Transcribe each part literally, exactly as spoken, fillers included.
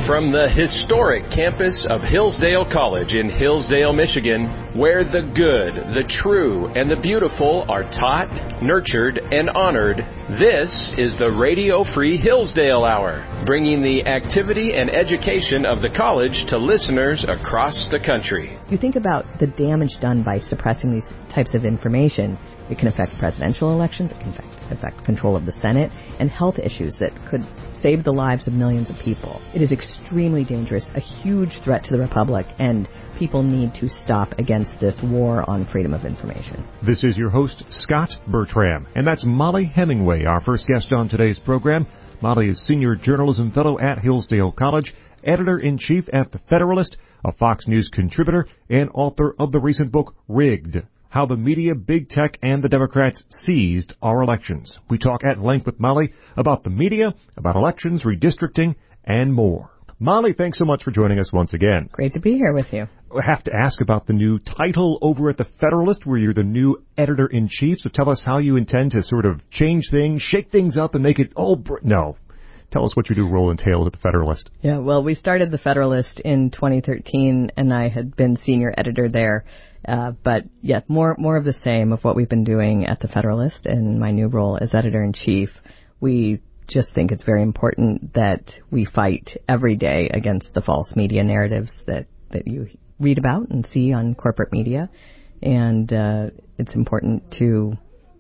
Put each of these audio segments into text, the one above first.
From the historic campus of Hillsdale College in Hillsdale, Michigan, where the good, the true, and the beautiful are taught, nurtured, and honored, this is the Radio Free Hillsdale Hour, bringing the activity and education of the college to listeners across the country. You think about the damage done by suppressing these types of information. It can affect presidential elections, it can affect, affect control of the Senate, and health issues that could save the lives of millions of people. It is extremely dangerous, a huge threat to the Republic, and people need to stop against this war on freedom of information. This is your host, Scott Bertram, and that's Molly Hemingway, our first guest on today's program. Molly is Senior Journalism Fellow at Hillsdale College, Editor-in-Chief at The Federalist, a Fox News contributor, and author of the recent book, Rigged: How the Media, Big Tech, and the Democrats Seized Our Elections. We talk at length with Molly about the media, about elections, redistricting, and more. Molly, thanks so much for joining us once again. Great to be here with you. I have to ask about the new title over at The Federalist, where you're the new editor-in-chief. So tell us how you intend to sort of change things, shake things up, and make it all... Br- no. Tell us what your new role entails at The Federalist. Yeah, well, we started The Federalist in twenty thirteen, and I had been senior editor there. Uh, but, yeah, more more of the same of what we've been doing at The Federalist in my new role as editor-in-chief. We just think it's very important that we fight every day against the false media narratives that, that you read about and see on corporate media. And uh, it's important to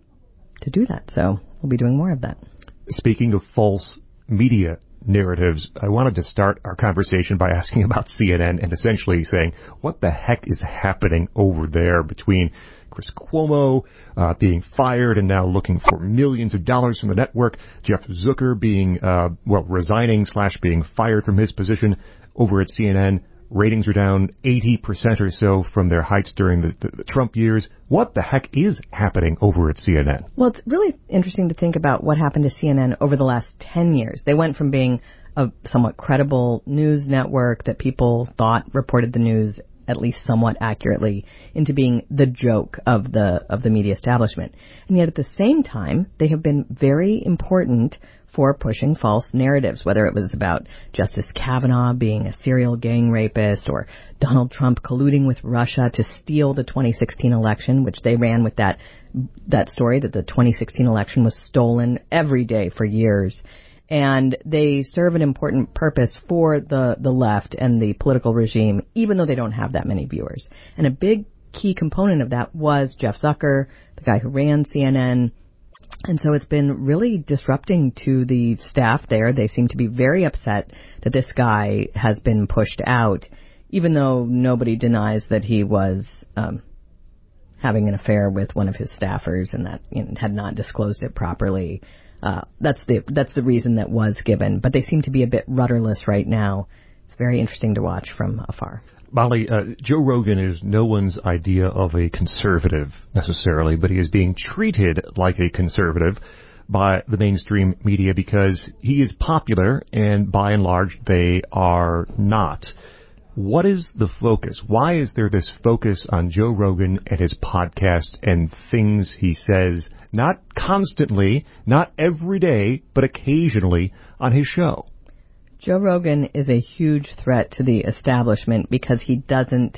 to do that. So we'll be doing more of that. Speaking of false media narratives, I wanted to start our conversation by asking about C N N and essentially saying, what the heck is happening over there between Chris Cuomo uh, being fired and now looking for millions of dollars from the network, Jeff Zucker being, uh, well, resigning slash being fired from his position over at C N N. Ratings are down eighty percent or so from their heights during the, the, the Trump years. What the heck is happening over at C N N? Well, it's really interesting to think about what happened to C N N over the last ten years. They went from being a somewhat credible news network that people thought reported the news at least somewhat accurately into being the joke of the of the media establishment. And yet at the same time, they have been very important for pushing false narratives, whether it was about Justice Kavanaugh being a serial gang rapist or Donald Trump colluding with Russia to steal the twenty sixteen election, which they ran with that that story that the twenty sixteen election was stolen every day for years. And they serve an important purpose for the, the left and the political regime, even though they don't have that many viewers. And a big key component of that was Jeff Zucker, the guy who ran C N N. And so it's been really disrupting to the staff there. They seem to be very upset that this guy has been pushed out, even though nobody denies that he was um, having an affair with one of his staffers and that you know, had not disclosed it properly. Uh, that's the that's the reason that was given. But they seem to be a bit rudderless right now. It's very interesting to watch from afar. Molly, uh, Joe Rogan is no one's idea of a conservative necessarily, but he is being treated like a conservative by the mainstream media because he is popular and by and large they are not. What is the focus? Why is there this focus on Joe Rogan and his podcast and things he says, not constantly, not every day, but occasionally on his show? Joe Rogan is a huge threat to the establishment because he doesn't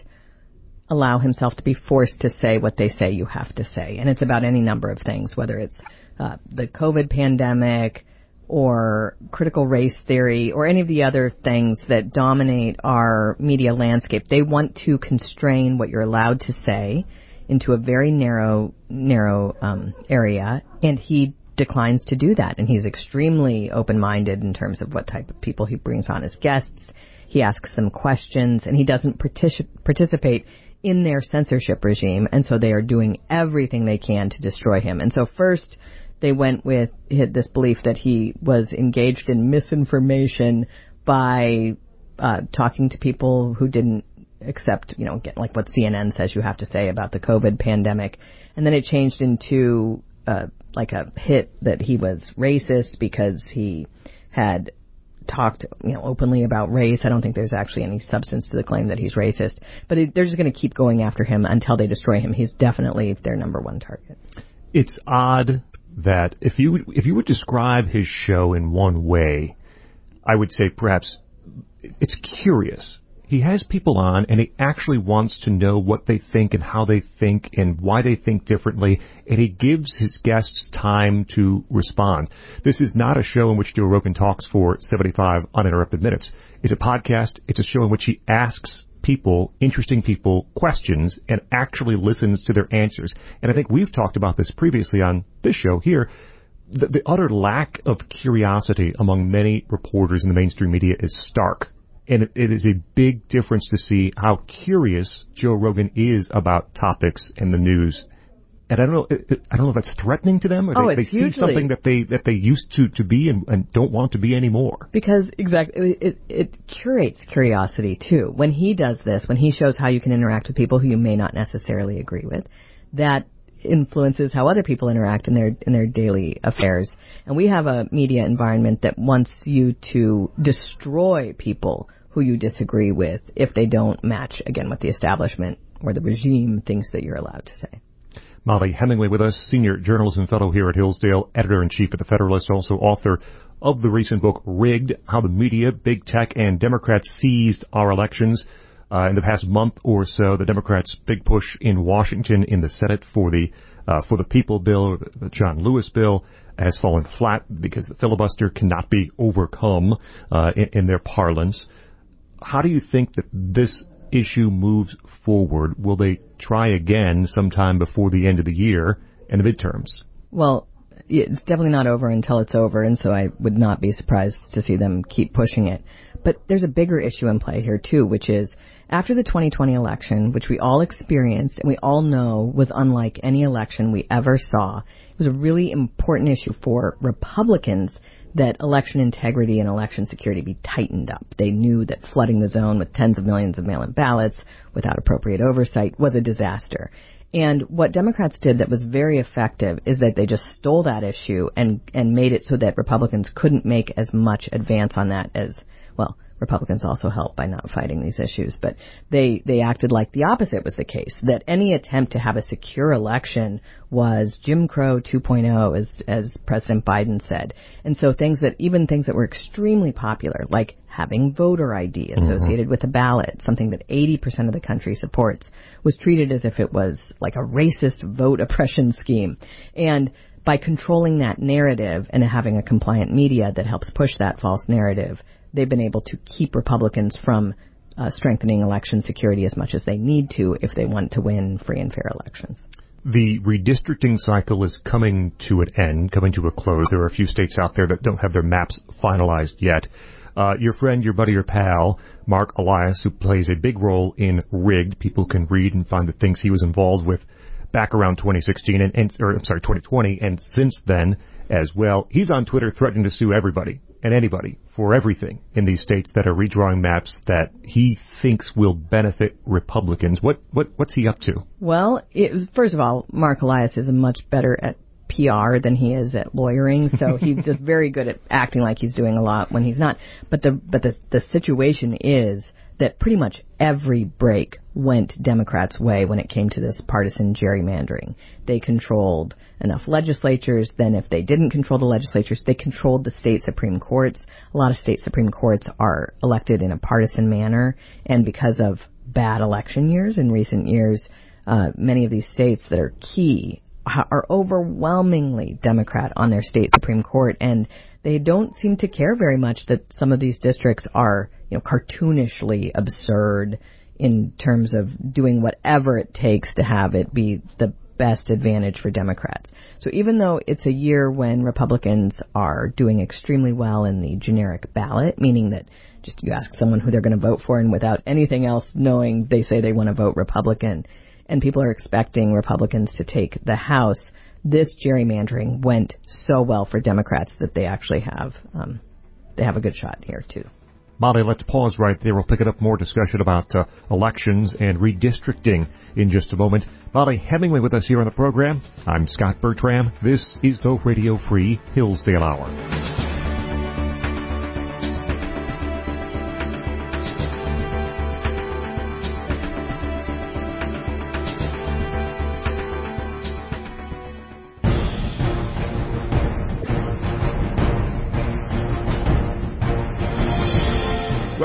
allow himself to be forced to say what they say you have to say. And it's about any number of things, whether it's uh, the COVID pandemic or critical race theory or any of the other things that dominate our media landscape. They want to constrain what you're allowed to say into a very narrow, narrow um, area, and he declines to do that, and he's extremely open-minded in terms of what type of people he brings on as guests. He asks them questions, and he doesn't partic- participate in their censorship regime, and so they are doing everything they can to destroy him. And so first, they went with this belief that he was engaged in misinformation by uh, talking to people who didn't accept, you know, get like what C N N says you have to say about the COVID pandemic. And then it changed into uh, like a hit that he was racist because he had talked, you know, openly about race. I don't think there's actually any substance to the claim that he's racist, but it, they're just going to keep going after him until they destroy him. He's definitely their number one target. It's odd that if you would, if you would describe his show in one way, I would say perhaps it's curious. He has people on, and he actually wants to know what they think and how they think and why they think differently, and he gives his guests time to respond. This is not a show in which Joe Rogan talks for seventy-five uninterrupted minutes. It's a podcast. It's a show in which he asks people, interesting people, questions and actually listens to their answers. And I think we've talked about this previously on this show here. The, the utter lack of curiosity among many reporters in the mainstream media is stark. And it, it is a big difference to see how curious Joe Rogan is about topics in the news. And I don't know, it, it, I don't know if that's threatening to them, or oh, they, they it's see hugely, something that they that they used to, to be and, and don't want to be anymore. Because exactly, it, it curates curiosity too. When he does this, when he shows how you can interact with people who you may not necessarily agree with, that influences how other people interact in their in their daily affairs. And we have a media environment that wants you to destroy people who you disagree with if they don't match, again, what the establishment or the regime thinks that you're allowed to say. Molly Hemingway with us, senior journalism fellow here at Hillsdale, editor-in-chief at The Federalist, also author of the recent book, Rigged, How the Media, Big Tech, and Democrats Seized Our Elections. Uh, in the past month or so, the Democrats' big push in Washington in the Senate for the uh, for the People bill, the John Lewis bill, has fallen flat because the filibuster cannot be overcome uh, in, in their parlance. How do you think that this issue moves forward? Will they try again sometime before the end of the year and the midterms? Well, it's definitely not over until it's over, and so I would not be surprised to see them keep pushing it. But there's a bigger issue in play here, too, which is after the twenty twenty election, which we all experienced and we all know was unlike any election we ever saw, it was a really important issue for Republicans that election integrity and election security be tightened up. They knew that flooding the zone with tens of millions of mail-in ballots without appropriate oversight was a disaster. And what Democrats did that was very effective is that they just stole that issue and, and made it so that Republicans couldn't make as much advance on that as, well, Republicans also helped by not fighting these issues, but they, they acted like the opposite was the case, that any attempt to have a secure election was Jim Crow two point oh, as, as President Biden said. And so things that, even things that were extremely popular, like having voter I D associated mm-hmm. with a ballot, something that eighty percent of the country supports, was treated as if it was like a racist vote oppression scheme. And by controlling that narrative and having a compliant media that helps push that false narrative, they've been able to keep Republicans from uh, strengthening election security as much as they need to if they want to win free and fair elections. The redistricting cycle is coming to an end, coming to a close. There are a few states out there that don't have their maps finalized yet. Uh, your friend, your buddy, your pal, Mark Elias, who plays a big role in Rigged, people can read and find the things he was involved with back around twenty sixteen, and, and or I'm sorry, twenty twenty, and since then as well. He's on Twitter threatening to sue everybody and anybody for everything in these states that are redrawing maps that he thinks will benefit Republicans. What what what's he up to? Well, it, first of all, Mark Elias is much better at P R than he is at lawyering, so he's just very good at acting like he's doing a lot when he's not. But the but the the situation is that pretty much every break went Democrats' way when it came to this partisan gerrymandering. They controlled enough legislatures. Then if they didn't control the legislatures, they controlled the state Supreme Courts. A lot of state Supreme Courts are elected in a partisan manner, and because of bad election years in recent years, uh, many of these states that are key are overwhelmingly Democrat on their state Supreme Court, and they don't seem to care very much that some of these districts are, you know, cartoonishly absurd in terms of doing whatever it takes to have it be the best advantage for Democrats. So even though it's a year when Republicans are doing extremely well in the generic ballot, meaning that just you ask someone who they're going to vote for and without anything else knowing they say they want to vote Republican, and people are expecting Republicans to take the House, this gerrymandering went so well for Democrats that they actually have um, they have a good shot here, too. Molly, let's pause right there. We'll pick it up more discussion about uh, elections and redistricting in just a moment. Molly Hemingway with us here on the program. I'm Scott Bertram. This is the Radio Free Hillsdale Hour.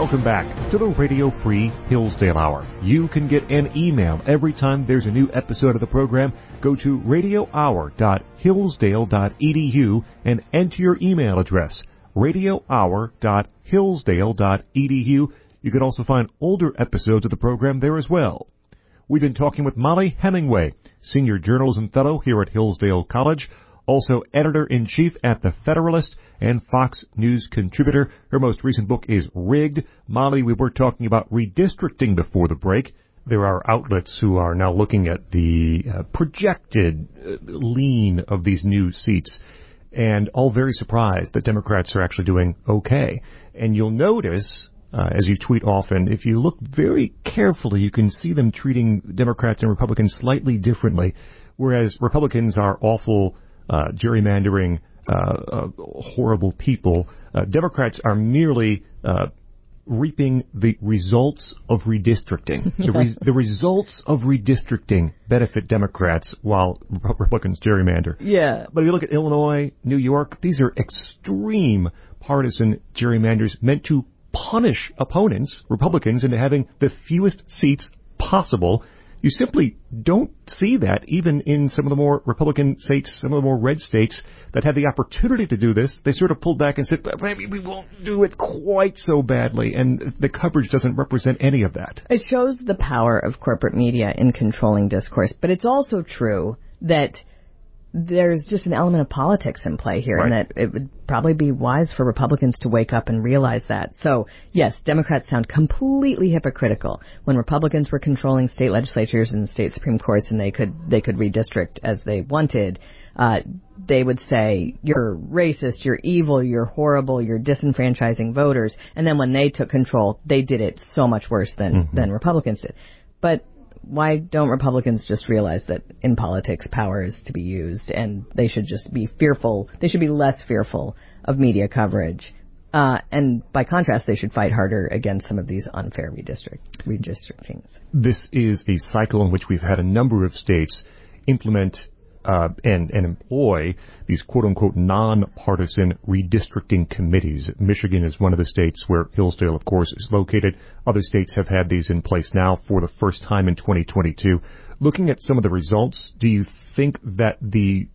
Welcome back to the Radio Free Hillsdale Hour. You can get an email every time there's a new episode of the program. Go to radio hour dot hillsdale dot e d u and enter your email address, radio hour dot hillsdale dot e d u. You can also find older episodes of the program there as well. We've been talking with Mollie Hemingway, Senior Journalism Fellow here at Hillsdale College, also Editor-in-Chief at The Federalist and Fox News contributor. Her most recent book is Rigged. Mollie, we were talking about redistricting before the break. There are outlets who are now looking at the uh, projected uh, lean of these new seats, and all very surprised that Democrats are actually doing okay. And you'll notice, uh, as you tweet often, if you look very carefully, you can see them treating Democrats and Republicans slightly differently, whereas Republicans are awful, uh, gerrymandering, uh, uh, horrible people. Uh, Democrats are merely uh, reaping the results of redistricting. the, re- the results of redistricting benefit Democrats while Republicans gerrymander. Yeah. But if you look at Illinois, New York, these are extreme partisan gerrymanders meant to punish opponents, Republicans, into having the fewest seats possible. You simply don't see that even in some of the more Republican states, some of the more red states that had the opportunity to do this. They sort of pulled back and said, maybe we won't do it quite so badly. And the coverage doesn't represent any of that. It shows the power of corporate media in controlling discourse. But it's also true that there's just an element of politics in play here, right, and that it would probably be wise for Republicans to wake up and realize that. So, yes, Democrats sound completely hypocritical when Republicans were controlling state legislatures and state Supreme Courts, and they could they could redistrict as they wanted. Uh, they would say, you're racist, you're evil, you're horrible, you're disenfranchising voters. And then when they took control, they did it so much worse than, mm-hmm. than Republicans did. But why don't Republicans just realize that in politics power is to be used, and they should just be fearful, they should be less fearful of media coverage. Uh, and by contrast, they should fight harder against some of these unfair redistrict, redistrictings. This is a cycle in which we've had a number of states implement Uh, and, and employ these quote-unquote non-partisan redistricting committees. Michigan is one of the states where Hillsdale, of course, is located. Other states have had these in place now for the first time in twenty twenty-two. Looking at some of the results, do you think that the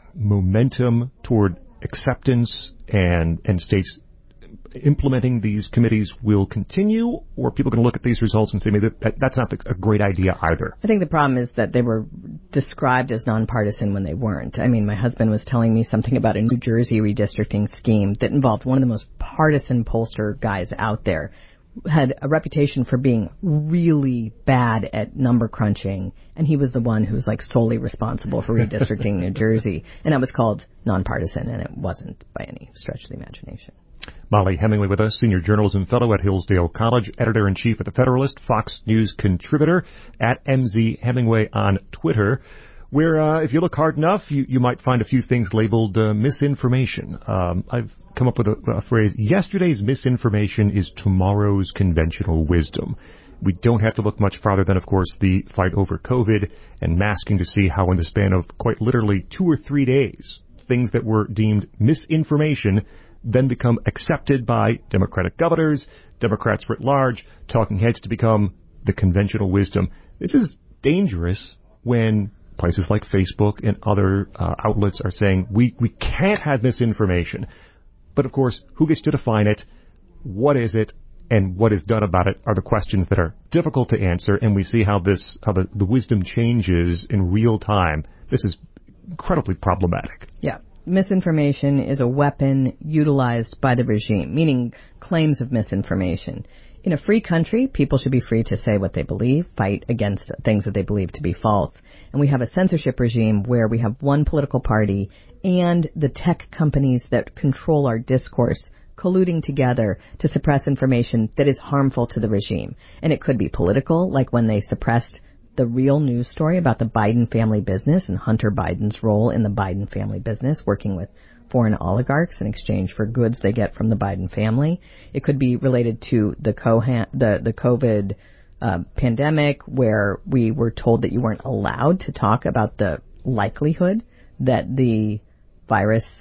momentum toward acceptance and, and states implementing these committees will continue, or are people going to look at these results and say maybe that, that's not a great idea either? I think the problem is that they were described as nonpartisan when they weren't. I mean, my husband was telling me something about a New Jersey redistricting scheme that involved one of the most partisan pollster guys out there, had a reputation for being really bad at number crunching, and he was the one who was like solely responsible for redistricting New Jersey, and it was called nonpartisan, and it wasn't by any stretch of the imagination. Mollie Hemingway with us, Senior Journalism Fellow at Hillsdale College, Editor-in-Chief at The Federalist, Fox News contributor, at M Z Hemingway on Twitter, where uh, if you look hard enough, you, you might find a few things labeled uh, misinformation. Um, I've come up with a, a phrase, yesterday's misinformation is tomorrow's conventional wisdom. We don't have to look much farther than, of course, the fight over COVID and masking to see how in the span of quite literally two or three days, things that were deemed misinformation then become accepted by Democratic governors, Democrats writ large, talking heads to become the conventional wisdom. This is dangerous when places like Facebook and other uh, outlets are saying we, we can't have misinformation. But, of course, who gets to define it? What is it? And what is done about it are the questions that are difficult to answer. And we see how this, how the, the wisdom changes in real time. This is incredibly problematic. Yeah. Misinformation is a weapon utilized by the regime, meaning claims of misinformation. In a free country, people should be free to say what they believe, fight against things that they believe to be false. And we have a censorship regime where we have one political party and the tech companies that control our discourse colluding together to suppress information that is harmful to the regime. And it could be political, like when they suppressed the real news story about the Biden family business and Hunter Biden's role in the Biden family business, working with foreign oligarchs in exchange for goods they get from the Biden family. It could be related to the co- the, the COVID uh, pandemic, where we were told that you weren't allowed to talk about the likelihood that the virus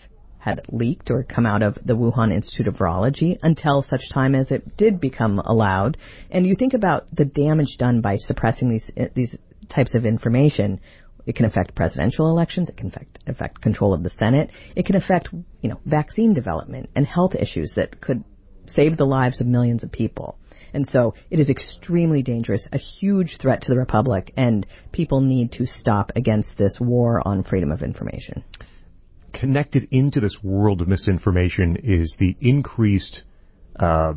had leaked or come out of the Wuhan Institute of Virology until such time as it did become allowed. And you think about the damage done by suppressing these these types of information. It can affect presidential elections. It can affect, affect control of the Senate. It can affect, you know, vaccine development and health issues that could save the lives of millions of people. And so it is extremely dangerous, a huge threat to the Republic, and people need to stop against this war on freedom of information. Connected into this world of misinformation is the increased uh,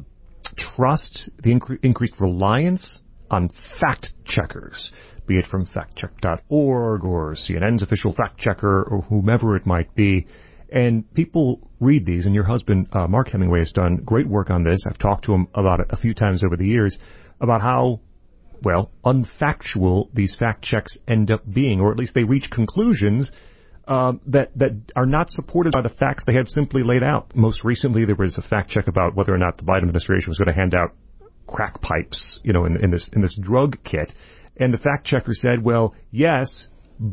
trust, the incre- increased reliance on fact checkers, be it from fact check dot org or C N N's official fact checker or whomever it might be. And people read these, and your husband, uh, Mark Hemingway, has done great work on this. I've talked to him about it a few times over the years, about how, well, unfactual these fact checks end up being, or at least they reach conclusions um, that, that are not supported by the facts they have simply laid out. Most recently, there was a fact check about whether or not the Biden administration was going to hand out crack pipes, you know, in, in this in this drug kit. And the fact checker said, well, yes,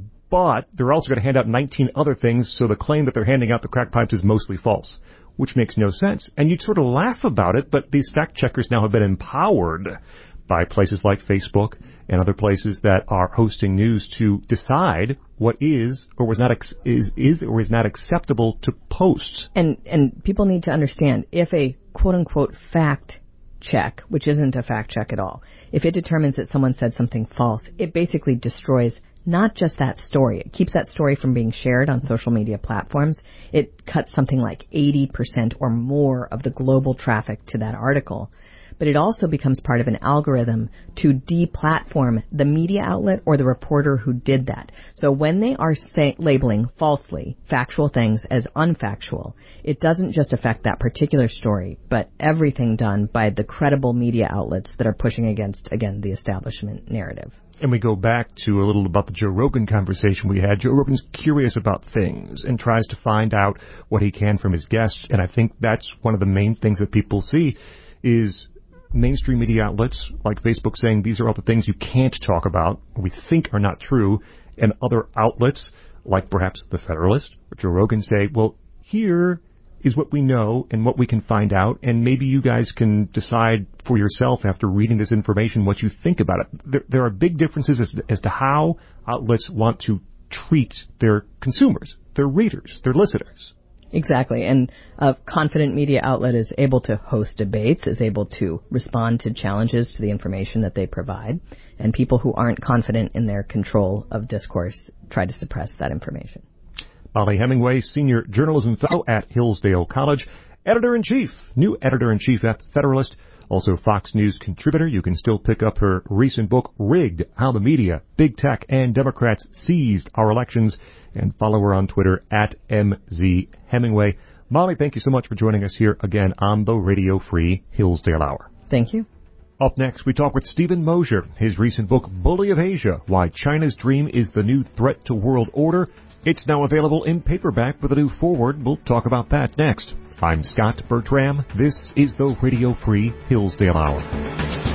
but they're also going to hand out nineteen other things, so the claim that they're handing out the crack pipes is mostly false, which makes no sense. And you'd sort of laugh about it, but these fact checkers now have been empowered by places like Facebook and other places that are hosting news to decide what is or was not ex- is is or is not acceptable to post. And and people need to understand, if a quote unquote fact check, which isn't a fact check at all, if it determines that someone said something false, it basically destroys not just that story. It keeps that story from being shared on social media platforms. It cuts something like eighty percent or more of the global traffic to that article. But it also becomes part of an algorithm to deplatform the media outlet or the reporter who did that. So when they are say, labeling falsely factual things as unfactual, it doesn't just affect that particular story, but everything done by the credible media outlets that are pushing against, again, the establishment narrative. And we go back to a little about the Joe Rogan conversation we had. Joe Rogan's curious about things and tries to find out what he can from his guests. And I think that's one of the main things that people see is mainstream media outlets like Facebook saying these are all the things you can't talk about, or we think are not true, and other outlets like perhaps The Federalist or Joe Rogan say, well, here is what we know and what we can find out, and maybe you guys can decide for yourself after reading this information what you think about it. There, there are big differences as, as to how outlets want to treat their consumers, their readers, their listeners. Exactly. And a confident media outlet is able to host debates, is able to respond to challenges to the information that they provide. And people who aren't confident in their control of discourse try to suppress that information. Mollie Hemingway, Senior Journalism Fellow at Hillsdale College, Editor-in-Chief, new Editor-in-Chief at The Federalist, also Fox News contributor. You can still pick up her recent book, Rigged, How the Media, Big Tech, and Democrats Seized Our Elections, and follow her on Twitter at M Z Hemingway. Mollie, thank you so much for joining us here again on the Radio Free Hillsdale Hour. Thank you. Up next, we talk with Stephen Mosier. His recent book, Bully of Asia, Why China's Dream is the New Threat to World Order. It's now available in paperback with a new foreword. We'll talk about that next. I'm Scott Bertram. This is the Radio Free Hillsdale Hour.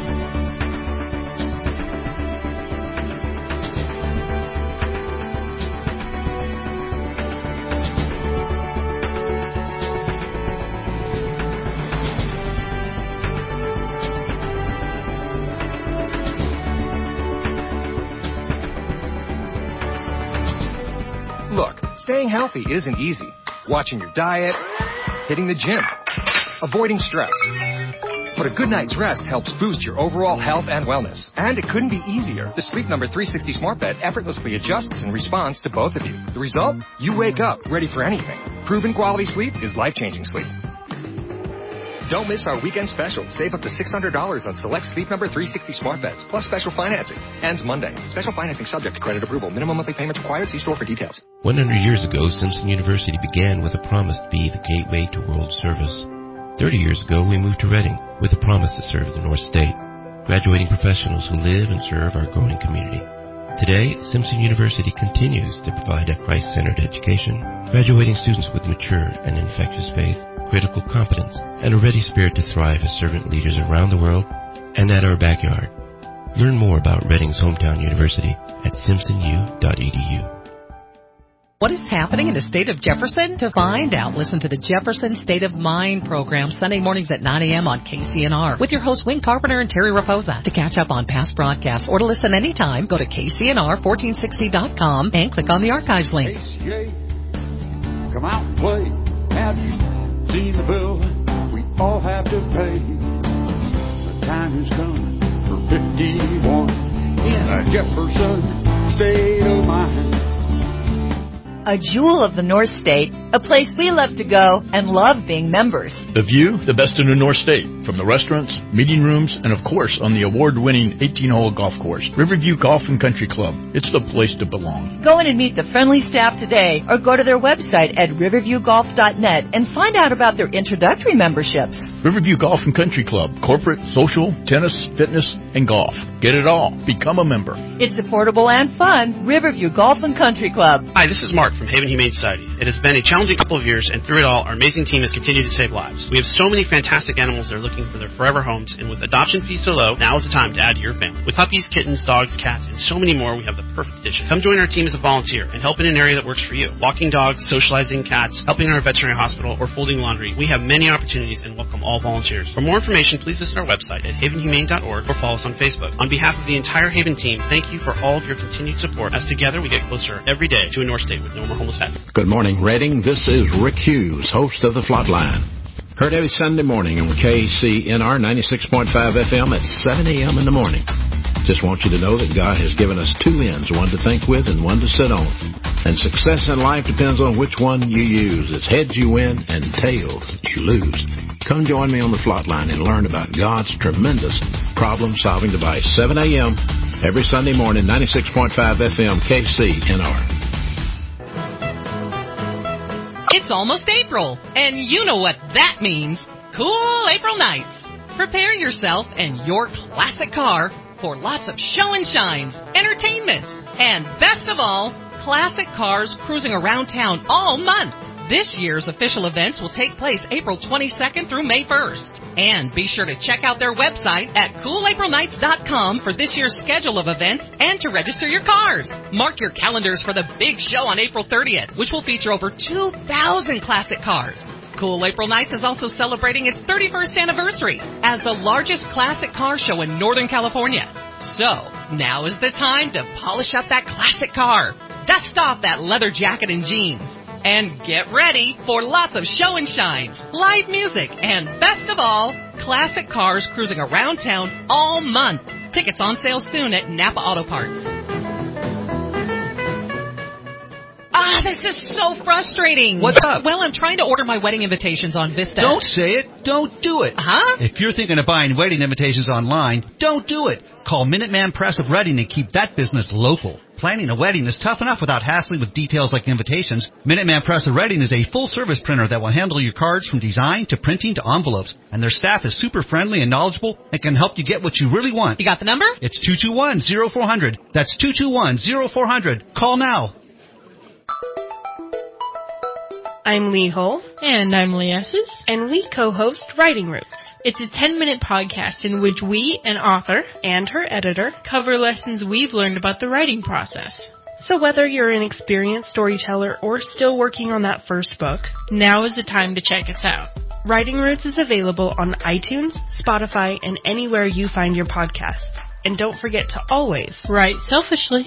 Look, staying healthy isn't easy. Watching your diet, hitting the gym, avoiding stress. But a good night's rest helps boost your overall health and wellness. And it couldn't be easier. The Sleep Number three sixty Smart Bed effortlessly adjusts and responds to both of you. The result? You wake up ready for anything. Proven quality sleep is life-changing sleep. Don't miss our weekend special. Save up to six hundred dollars on select Sleep Number three sixty Smart Beds, plus special financing. Ends Monday. Special financing subject to credit approval. Minimum monthly payments required. See store for details. one hundred years ago, Simpson University began with a promise to be the gateway to world service. thirty years ago, we moved to Reading with a promise to serve the North State, graduating professionals who live and serve our growing community. Today, Simpson University continues to provide a Christ-centered education, graduating students with mature and infectious faith, critical competence, and a ready spirit to thrive as servant leaders around the world and at our backyard. Learn more about Reading's hometown university at simpson u dot e d u. What is happening in the state of Jefferson? To find out, listen to the Jefferson State of Mind program Sunday mornings at nine a.m. on K C N R with your hosts Wayne Carpenter and Terry Raposa. To catch up on past broadcasts or to listen anytime, go to K C N R fourteen sixty dot com and click on the archives link. K C A, come out and play. Have you seen the bill we all have to pay? The time has come for fifty-one in a Jefferson State of Mind. A jewel of the North State, a place we love to go and love being members. The view, the best in the North State, from the restaurants, meeting rooms, and of course on the award-winning eighteen-hole golf course, Riverview Golf and Country Club. It's the place to belong. Go in and meet the friendly staff today or go to their website at riverview golf dot net and find out about their introductory memberships. Riverview Golf and Country Club, corporate, social, tennis, fitness, and golf. Get it all. Become a member. It's affordable and fun. Riverview Golf and Country Club. Hi, this is Mark from Haven Humane Society. It has been a challenging couple of years, and through it all, our amazing team has continued to save lives. We have so many fantastic animals that are looking for their forever homes, and with adoption fees so low, now is the time to add to your family. With puppies, kittens, dogs, cats, and so many more, we have the perfect addition. Come join our team as a volunteer and help in an area that works for you. Walking dogs, socializing cats, helping in our veterinary hospital, or folding laundry. We have many opportunities and welcome all volunteers. For more information, please visit our website at haven humane dot org or follow us on Facebook. On behalf of the entire Haven team, thank you for all of your continued support, as together we get closer every day to a North State with no more homeless pets. Good morning, Reading. This is Rick Hughes, host of The Flatline. Heard every Sunday morning on K C N R ninety-six point five F M at seven a.m. in the morning. Just want you to know that God has given us two ends, one to think with and one to sit on. And success in life depends on which one you use. It's heads you win and tails you lose. Come join me on the Flatline and learn about God's tremendous problem-solving device. seven a.m. every Sunday morning, ninety-six point five F M, K C N R. It's almost April, and you know what that means. Cool April nights. Prepare yourself and your classic car for lots of show and shines, entertainment, and best of all, classic cars cruising around town all month. This year's official events will take place April twenty-second through May first. And be sure to check out their website at cool april nights dot com for this year's schedule of events and to register your cars. Mark your calendars for the big show on April thirtieth, which will feature over two thousand classic cars. Cool April Nights is also celebrating its thirty-first anniversary as the largest classic car show in Northern California. So, now is the time to polish up that classic car, dust off that leather jacket and jeans, and get ready for lots of show and shines, live music, and best of all, classic cars cruising around town all month. Tickets on sale soon at Napa Auto Parts. Ah, this is so frustrating. What's up? Well, I'm trying to order my wedding invitations on Vista. Don't say it. Don't do it. Huh? If you're thinking of buying wedding invitations online, don't do it. Call Minuteman Press of Reading and keep that business local. Planning a wedding is tough enough without hassling with details like invitations. Minuteman Press of Reading is a full-service printer that will handle your cards from design to printing to envelopes. And their staff is super friendly and knowledgeable and can help you get what you really want. You got the number? It's two two one, zero four zero zero. That's two two one, zero four zero zero. Call now. I'm Lee Hull. And I'm Lee Esses. And we co-host Writing Roots. It's a ten-minute podcast in which we, an author, and her editor, cover lessons we've learned about the writing process. So whether you're an experienced storyteller or still working on that first book, now is the time to check us out. Writing Roots is available on iTunes, Spotify, and anywhere you find your podcasts. And don't forget to always write selfishly.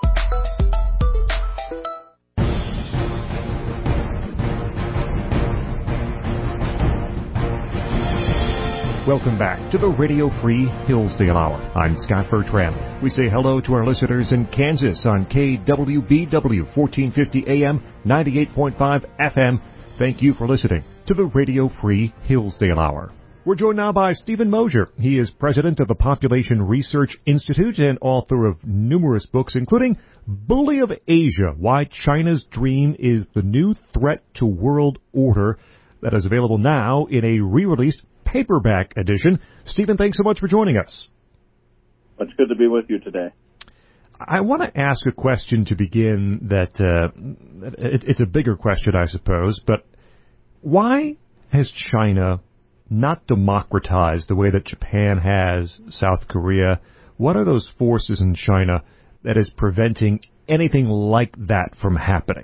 Welcome back to the Radio Free Hillsdale Hour. I'm Scott Bertrand. We say hello to our listeners in Kansas on K W B W fourteen fifty A M, ninety-eight point five F M. Thank you for listening to the Radio Free Hillsdale Hour. We're joined now by Stephen Mosier. He is president of the Population Research Institute and author of numerous books, including Bully of Asia, Why China's Dream is the New Threat to World Order, that is available now in a re-released paperback edition. Stephen, thanks so much for joining us. It's good to be with you today. I want to ask a question to begin that uh, it, it's a bigger question, I suppose, but why has China not democratized the way that Japan has South Korea? What are those forces in China that is preventing anything like that from happening?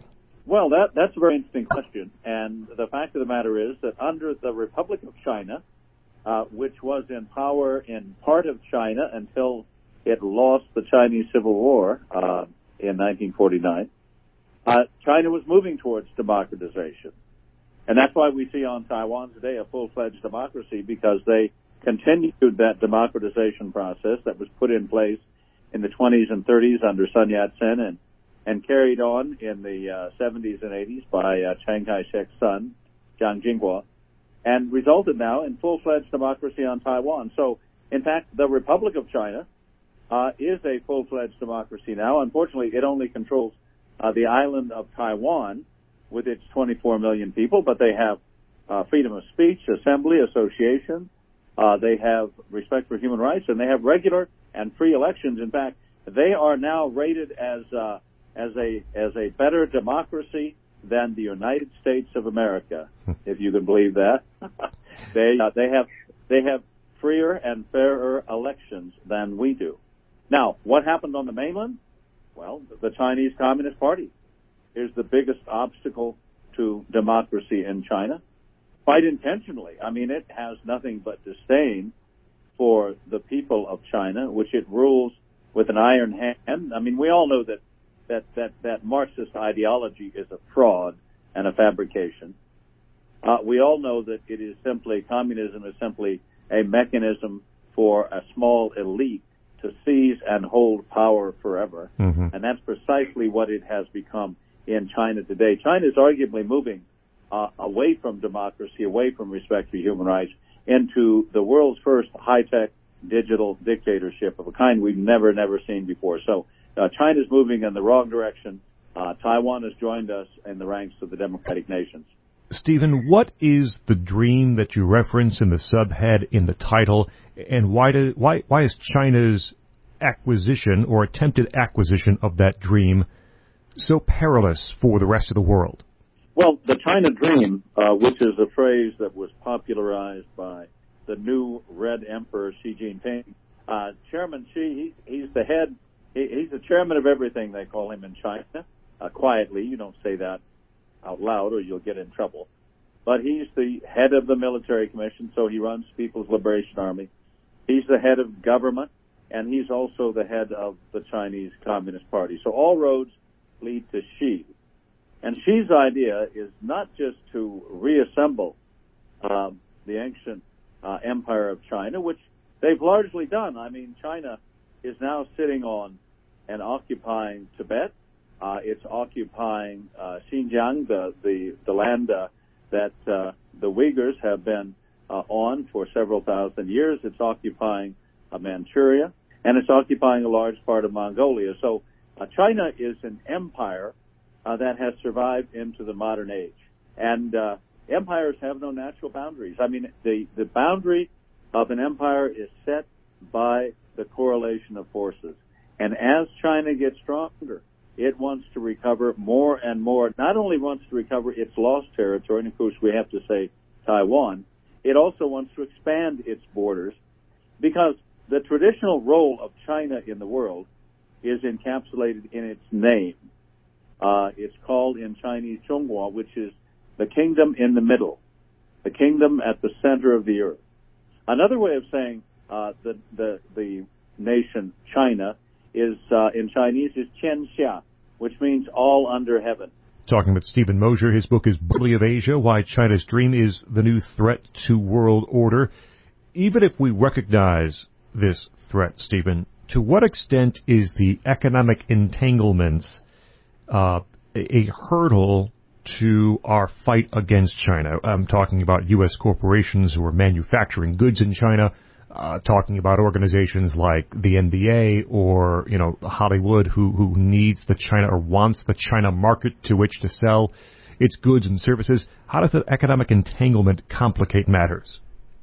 Well, that that's a very interesting question. And the fact of the matter is that under the Republic of China, uh, which was in power in part of China until it lost the Chinese Civil War uh, in nineteen forty-nine, uh, China was moving towards democratization. And that's why we see on Taiwan today a full-fledged democracy, because they continued that democratization process that was put in place in the twenties and thirties under Sun Yat-sen and, and carried on in the uh, seventies and eighties by uh, Chiang Kai-shek's son, Jiang Jingguo, and resulted now in full-fledged democracy on Taiwan. So, in fact, the Republic of China uh, is a full-fledged democracy now. Unfortunately, it only controls uh, the island of Taiwan with its twenty-four million people, but they have uh, freedom of speech, assembly, association. Uh, they have respect for human rights, and they have regular and free elections. In fact, they are now rated as uh, as a as a better democracy than the United States of America, if you can believe that. they uh, they have they have freer and fairer elections than we do. Now, what happened on the mainland? Well, the Chinese Communist Party is the biggest obstacle to democracy in China, quite intentionally. I mean, it has nothing but disdain for the people of China, which it rules with an iron hand. I mean, we all know that that that, that Marxist ideology is a fraud and a fabrication. Uh, we all know that it is simply, communism is simply a mechanism for a small elite to seize and hold power forever. Mm-hmm. And that's precisely what it has become in China today. China is arguably moving uh, away from democracy, away from respect for human rights, into the world's first high-tech digital dictatorship of a kind we've never, never seen before. So uh, China's moving in the wrong direction. Uh, Taiwan has joined us in the ranks of the democratic nations. Stephen, what is the dream that you reference in the subhead in the title, and why do, why why is China's acquisition or attempted acquisition of that dream so perilous for the rest of the world? Well, the China Dream, uh, which is a phrase that was popularized by the new Red Emperor Xi Jinping, uh, Chairman Xi, he, he's the head, he, he's the chairman of everything, they call him in China. Uh, quietly, you don't say that out loud or you'll get in trouble. But he's the head of the military commission, so he runs People's Liberation Army. He's the head of government, and he's also the head of the Chinese Communist Party. So all roads lead to Xi. And Xi's idea is not just to reassemble um, the ancient uh, empire of China, which they've largely done. I mean, China is now sitting on and occupying Tibet. Uh, it's occupying uh, Xinjiang, the, the, the land uh, that uh, the Uyghurs have been uh, on for several thousand years. It's occupying uh, Manchuria, and it's occupying a large part of Mongolia. So uh, China is an empire uh, that has survived into the modern age. And uh, empires have no natural boundaries. I mean, the, the boundary of an empire is set by the correlation of forces. And as China gets stronger, it wants to recover more and more. It not only wants to recover its lost territory, and of course we have to say Taiwan, it also wants to expand its borders, because the traditional role of China in the world is encapsulated in its name. Uh, it's called in Chinese Zhonghua, which is the kingdom in the middle, the kingdom at the center of the earth. Another way of saying uh, the, the, the nation China is uh, in Chinese is Qianxia, which means all under heaven. Talking with Stephen Mosher, his book is Bully of Asia, Why China's Dream is the New Threat to World Order. Even if we recognize this threat, Stephen, to what extent is the economic entanglements uh, a hurdle to our fight against China? I'm talking about U S corporations who are manufacturing goods in China, Uh, talking about organizations like the N B A or, you know, Hollywood who, who needs the China or wants the China market to which to sell its goods and services. How does the economic entanglement complicate matters?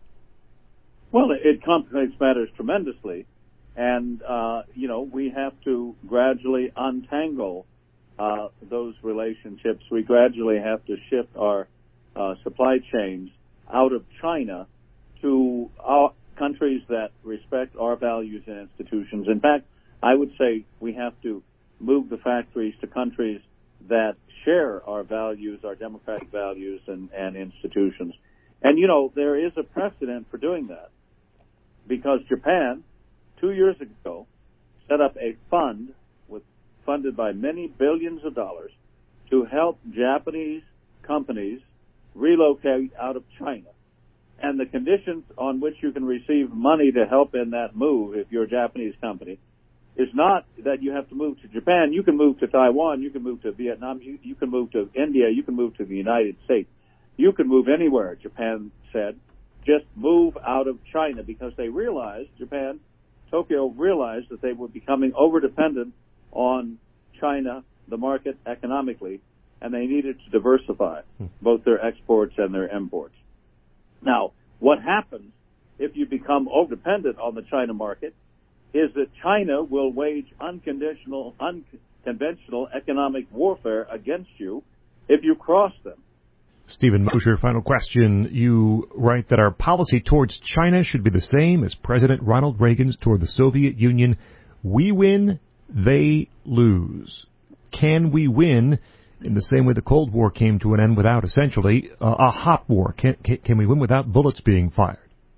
Well, it complicates matters tremendously. And, uh, you know, we have to gradually untangle uh, those relationships. We gradually have to shift our uh, supply chains out of China to our countries that respect our values and institutions. In fact, I would say we have to move the factories to countries that share our values, our democratic values and, and institutions. And, you know, there is a precedent for doing that because Japan, two years ago, set up a fund with, funded by many billions of dollars to help Japanese companies relocate out of China. And the conditions on which you can receive money to help in that move, if you're a Japanese company, is not that you have to move to Japan. You can move to Taiwan. You can move to Vietnam. You, you can move to India. You can move to the United States. You can move anywhere, Japan said. Just move out of China because they realized, Japan, Tokyo realized that they were becoming over-dependent on China, the market economically, and they needed to diversify both their exports and their imports. Now, what happens if you become over-dependent on the China market is that China will wage unconditional, unconventional economic warfare against you if you cross them. Stephen Mosher, final question. You write that our policy towards China should be the same as President Ronald Reagan's toward the Soviet Union. We win, they lose. Can we win in the same way the Cold War came to an end without essentially uh, a hot war? Can, can, can we win without bullets being fired?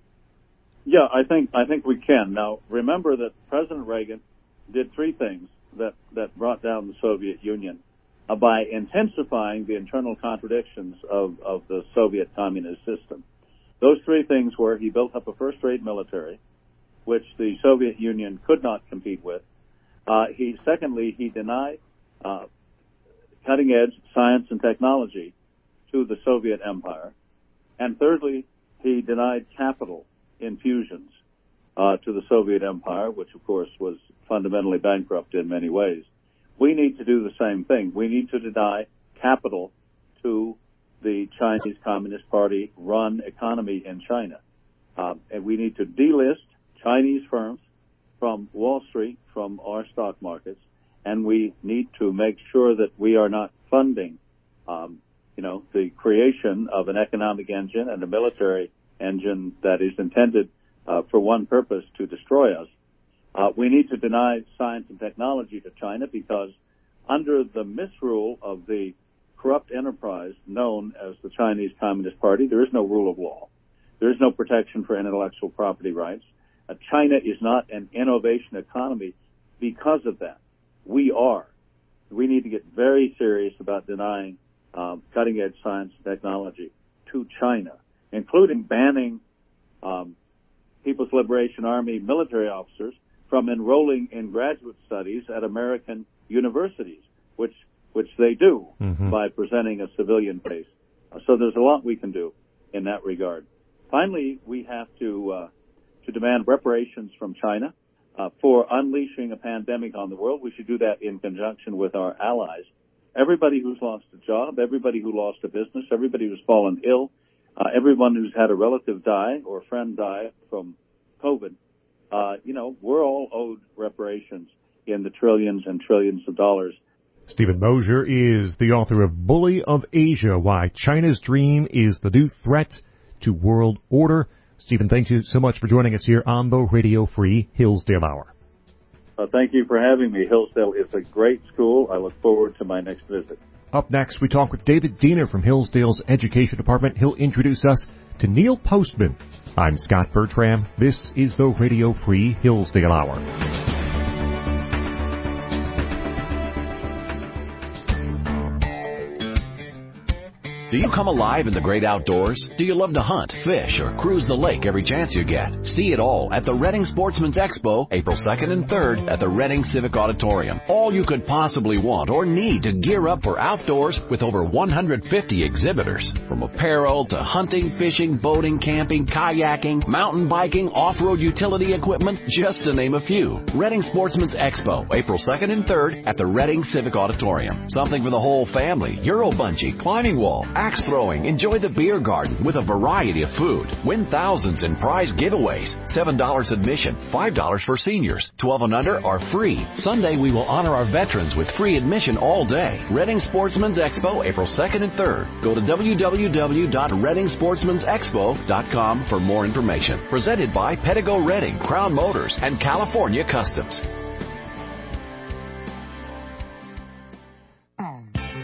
Yeah, I think I think we can. Now, remember that President Reagan did three things that, that brought down the Soviet Union uh, by intensifying the internal contradictions of, of the Soviet communist system. Those three things were he built up a first-rate military, which the Soviet Union could not compete with. Uh, he secondly, he denied uh, cutting-edge science and technology to the Soviet Empire. And thirdly, he denied capital infusions uh, to the Soviet Empire, which, of course, was fundamentally bankrupt in many ways. We need to do the same thing. We need to deny capital to the Chinese Communist Party-run economy in China. Uh, and we need to delist Chinese firms from Wall Street, from our stock markets, and we need to make sure that we are not funding, um, you know, the creation of an economic engine and a military engine that is intended uh, for one purpose, to destroy us. Uh, we need to deny science and technology to China because under the misrule of the corrupt enterprise known as the Chinese Communist Party, there is no rule of law. There is no protection for intellectual property rights. Uh, China is not an innovation economy because of that. We are. We need to get very serious about denying um, cutting-edge science and technology to China, including banning um, People's Liberation Army military officers from enrolling in graduate studies at American universities, which which they do mm-hmm. by presenting a civilian face. Uh, so there's a lot we can do in that regard. Finally, we have to uh, to demand reparations from China uh, for unleashing a pandemic on the world. We should do that in conjunction with our allies. Everybody who's lost a job, everybody who lost a business, everybody who's fallen ill, uh, everyone who's had a relative die or a friend die from COVID, uh, you know, we're all owed reparations in the trillions and trillions of dollars. Stephen Mosher is the author of Bully of Asia, Why China's Dream is the New Threat to World Order. Stephen, thank you so much for joining us here on the Radio Free Hillsdale Hour. Uh, thank you for having me. Hillsdale is a great school. I look forward to my next visit. Up next, we talk with David Diener from Hillsdale's Education Department. He'll introduce us to Neil Postman. I'm Scott Bertram. This is the Radio Free Hillsdale Hour. Do you come alive in the great outdoors? Do you love to hunt, fish, or cruise the lake every chance you get? See it all at the Reading Sportsman's Expo, April second and third at the Reading Civic Auditorium. All you could possibly want or need to gear up for outdoors with over one hundred fifty exhibitors. From apparel to hunting, fishing, boating, camping, kayaking, mountain biking, off-road utility equipment, just to name a few. Reading Sportsman's Expo, April second and third at the Reading Civic Auditorium. Something for the whole family. Euro bungee, climbing wall, axe throwing. Enjoy the beer garden with a variety of food. Win thousands in prize giveaways. seven dollars admission, five dollars for seniors. twelve and under are free. Sunday we will honor our veterans with free admission all day. Reading Sportsman's Expo, April second and third. Go to w w w dot reading sportsmans expo dot com for more information. Presented by Pedigo Reading, Crown Motors, and California Customs.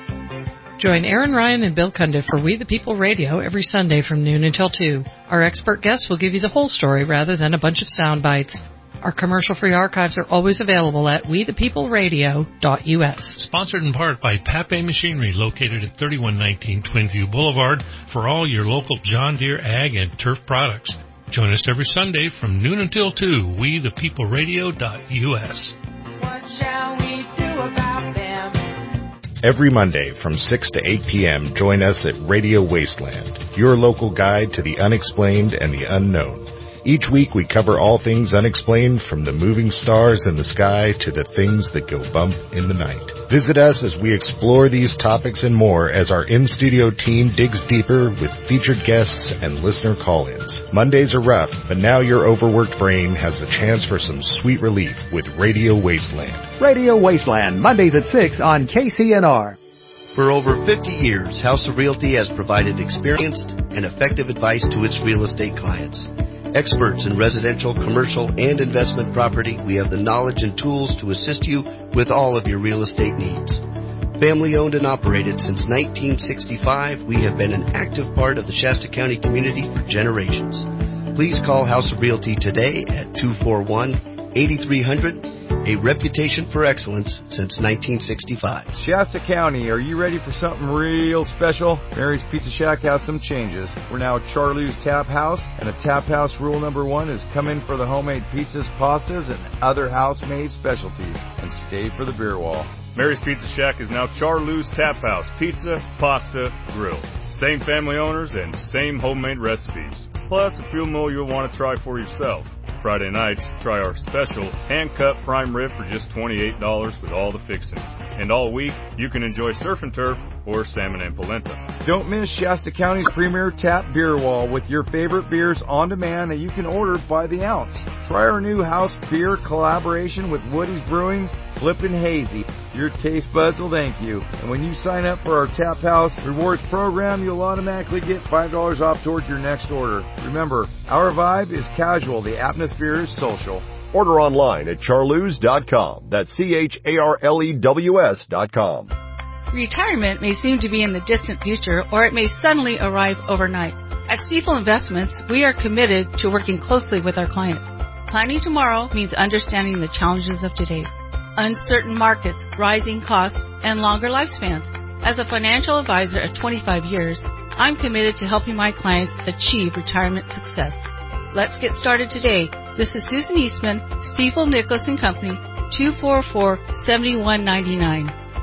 Join Aaron Ryan and Bill Cundiff for We the People Radio every Sunday from noon until two. Our expert guests will give you the whole story rather than a bunch of sound bites. Our commercial-free archives are always available at we the people radio dot u s. Sponsored in part by Pape Machinery, located at thirty-one nineteen Twinview Boulevard, for all your local John Deere ag and turf products. Join us every Sunday from noon until two, we the people radio dot u s. What shall we do about them? Every Monday from six to eight p.m., join us at Radio Wasteland, your local guide to the unexplained and the unknown. Each week we cover all things unexplained, from the moving stars in the sky to the things that go bump in the night. Visit us as we explore these topics and more as our in-studio team digs deeper with featured guests and listener call-ins. Mondays are rough, but now your overworked brain has a chance for some sweet relief with Radio Wasteland. Radio Wasteland, Mondays at six on K C N R. For over fifty years, House of Realty has provided experienced and effective advice to its real estate clients. Experts in residential, commercial, and investment property, we have the knowledge and tools to assist you with all of your real estate needs. Family owned and operated since nineteen sixty-five, we have been an active part of the Shasta County community for generations. Please call House of Realty today at two four one, eight three zero zero, a reputation for excellence since nineteen sixty-five. Shasta County, are you ready for something real special? Mary's Pizza Shack has some changes. We're now Charlie's Tap House, and the Tap House rule number one is come in for the homemade pizzas, pastas, and other house-made specialties, and stay for the beer wall. Mary's Pizza Shack is now Charlie's Tap House, pizza, pasta, grill. Same family owners and same homemade recipes. Plus a few more you'll want to try for yourself. Friday nights, try our special hand-cut prime rib for just twenty-eight dollars with all the fixings. And all week, you can enjoy surf and turf or salmon and polenta. Don't miss Shasta County's premier tap beer wall with your favorite beers on demand that you can order by the ounce. Try our new house beer collaboration with Woody's Brewing, Flippin' Hazy. Your taste buds will thank you. And when you sign up for our Tap House Rewards program, you'll automatically get five dollars off towards your next order. Remember, our vibe is casual. The atmosphere is social. Order online at charlews dot com. That's C H A R L E W S dot com. Retirement may seem to be in the distant future, or it may suddenly arrive overnight. At Stifel Investments, we are committed to working closely with our clients. Planning tomorrow means understanding the challenges of today. Uncertain markets, rising costs, and longer lifespans. As a financial advisor of twenty-five years, I'm committed to helping my clients achieve retirement success. Let's get started today. This is Susan Eastman, Stifel Nicholas and Company, two four four, seven one nine nine.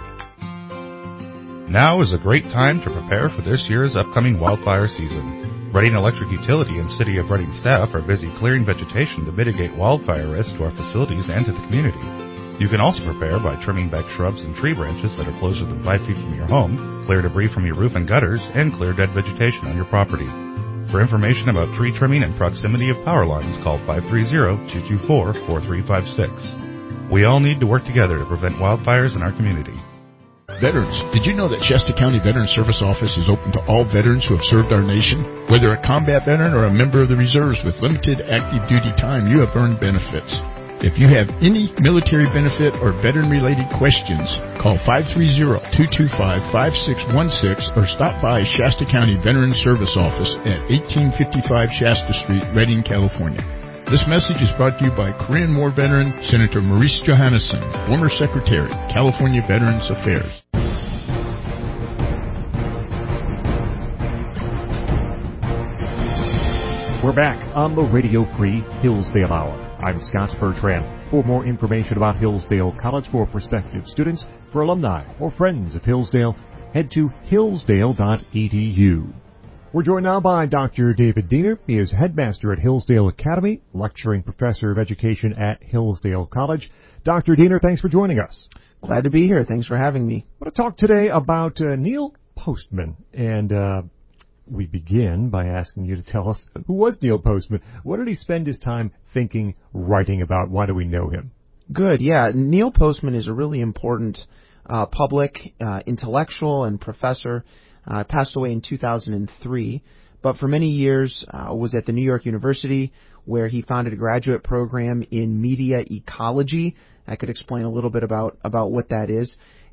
Now is a great time to prepare for this year's upcoming wildfire season. Reading Electric Utility and City of Reading staff are busy clearing vegetation to mitigate wildfire risk to our facilities and to the community. You can also prepare by trimming back shrubs and tree branches that are closer than five feet from your home, clear debris from your roof and gutters, and clear dead vegetation on your property. For information about tree trimming and proximity of power lines, call five three zero, two two four, four three five six. We all need to work together to prevent wildfires in our community. Veterans, did you know that Shasta County Veteran Service Office is open to all veterans who have served our nation? Whether a combat veteran or a member of the reserves with limited active duty time, you have earned benefits. If you have any military benefit or veteran-related questions, call five three zero, two two five, five six one six or stop by Shasta County Veteran Service Office at eighteen fifty-five Shasta Street, Redding, California. This message is brought to you by Korean War veteran Senator Maurice Johannesson, former Secretary, California Veterans Affairs. We're back on the Radio Free Hillsdale Hour. I'm Scott Bertrand. For more information about Hillsdale College for prospective students, for alumni, or friends of Hillsdale, head to hillsdale dot e d u. We're joined now by Doctor David Diener. He is headmaster at Hillsdale Academy, lecturing professor of education at Hillsdale College. Doctor Diener, thanks for joining us. Glad to be here. Thanks for having me. I want to talk today about uh, Neil Postman, and uh, we begin by asking you to tell us, who was Neil Postman? What did he spend his time thinking, writing about? Why do we know him? Good, yeah. Neil Postman is a really important uh, public uh, intellectual and professor. Uh, passed away in two thousand three, but for many years uh, was at the New York University, where he founded a graduate program in media ecology. I could explain a little bit about, about what that is.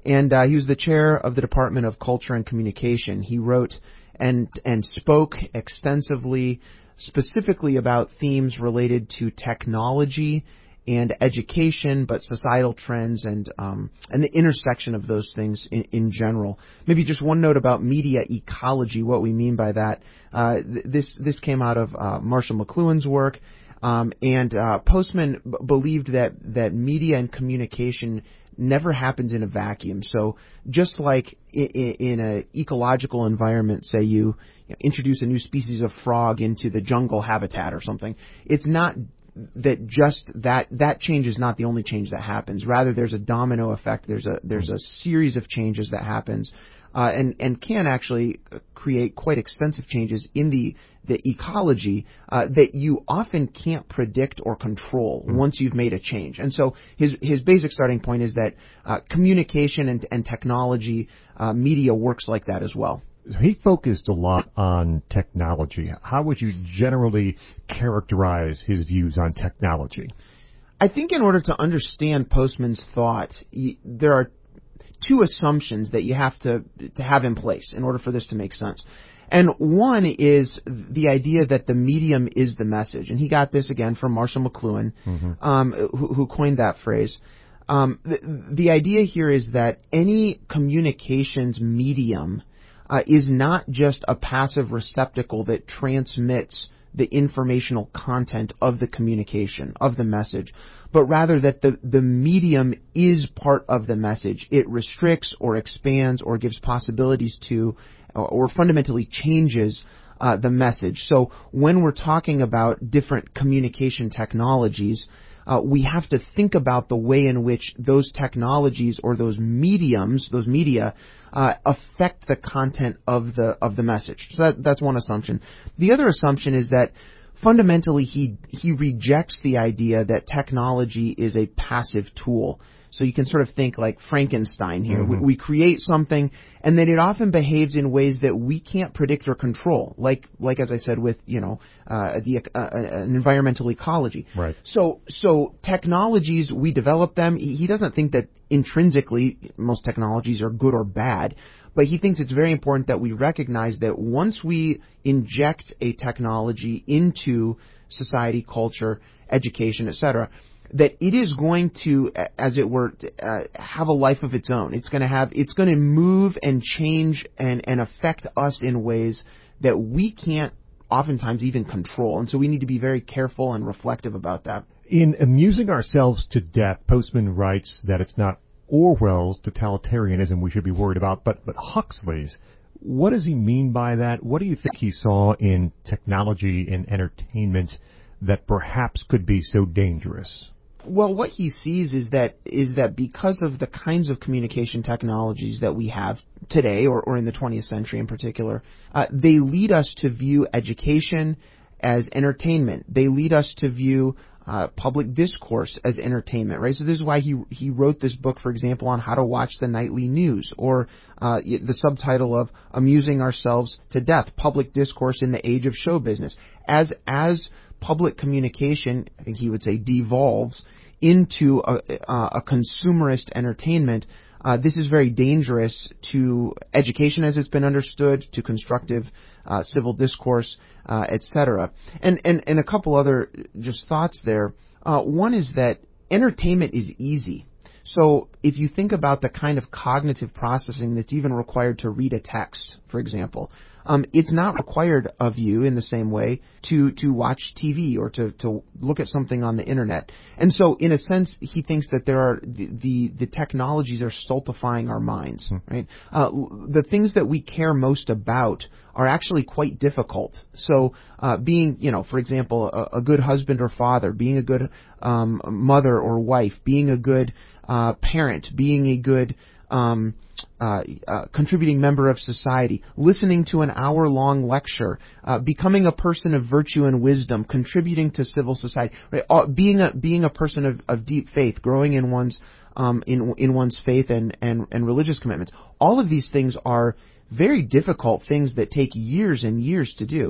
and uh, he was the chair of the Department of Culture and Communication. He wrote and and spoke extensively, specifically about themes related to technology and education, but societal trends and um, and the intersection of those things in, in general. Maybe just one note about media ecology, what we mean by that. Uh, th- this this came out of uh, Marshall McLuhan's work, um, and uh, Postman b- believed that that media and communication never happens in a vacuum. So just like in, in an ecological environment, say you, you know, introduce a new species of frog into the jungle habitat or something, it's not that just that that change is not the only change that happens. Rather, there's a domino effect. There's a there's a series of changes that happens, uh, and and can actually create quite extensive changes in the the ecology uh, that you often can't predict or control mm. once you've made a change. And so his his basic starting point is that uh, communication and and technology, uh, media works like that as well. He focused a lot on technology. How would you generally characterize his views on technology? I think in order to understand Postman's thought, you, there are two assumptions that you have to to have in place in order for this to make sense. And one is the idea that the medium is the message. And he got this again from Marshall McLuhan, mm-hmm. um, who, who coined that phrase. Um, the, the idea here is that any communications medium Uh, is not just a passive receptacle that transmits the informational content of the communication, of the message, but rather that the, the medium is part of the message. It restricts or expands or gives possibilities to or, or fundamentally changes uh, the message. So when we're talking about different communication technologies, Uh, we have to think about the way in which those technologies or those mediums, those media, uh, affect the content of the of the message. So that, that's one assumption. The other assumption is that fundamentally he he rejects the idea that technology is a passive tool. So you can sort of think like Frankenstein here. Mm-hmm. We, we create something, and then it often behaves in ways that we can't predict or control. Like, like as I said, with you know uh, the uh, an environmental ecology. Right. So, so technologies, we develop them. He, he doesn't think that intrinsically most technologies are good or bad, but he thinks it's very important that we recognize that once we inject a technology into society, culture, education, et cetera, that it is going to, as it were, uh, have a life of its own. It's going to have, it's going to move and change and, and affect us in ways that we can't oftentimes even control. And so we need to be very careful and reflective about that. In Amusing Ourselves to Death, Postman writes that it's not Orwell's totalitarianism we should be worried about, but, but Huxley's. What does he mean by that? What do you think he saw in technology and entertainment that perhaps could be so dangerous? Well, what he sees is that is that because of the kinds of communication technologies that we have today, or, or in the twentieth century in particular, uh, they lead us to view education as entertainment. They lead us to view uh, public discourse as entertainment, right? So this is why he he wrote this book, for example, on how to watch the nightly news, or uh, the subtitle of Amusing Ourselves to Death, Public Discourse in the Age of Show Business. As as public communication, I think he would say, devolves into a, a, a consumerist entertainment, uh, this is very dangerous to education as it's been understood, to constructive uh, civil discourse, uh, et cetera. And, and, and a couple other just thoughts there. Uh, one is that entertainment is easy. So if you think about the kind of cognitive processing that's even required to read a text, for example, Um, it's not required of you in the same way to, to watch T V or to, to look at something on the internet. And so in a sense, he thinks that there are the, the, the technologies are stultifying our minds, right? Uh, the things that we care most about are actually quite difficult. So, uh, being, you know, for example, a, a good husband or father, being a good, um, mother or wife, being a good, uh, parent, being a good, um, Uh, uh, contributing member of society, listening to an hour-long lecture, uh, becoming a person of virtue and wisdom, contributing to civil society, right? uh, being a being a person of, of deep faith, growing in one's um, in in one's faith and, and and religious commitments. All of these things are very difficult things that take years and years to do.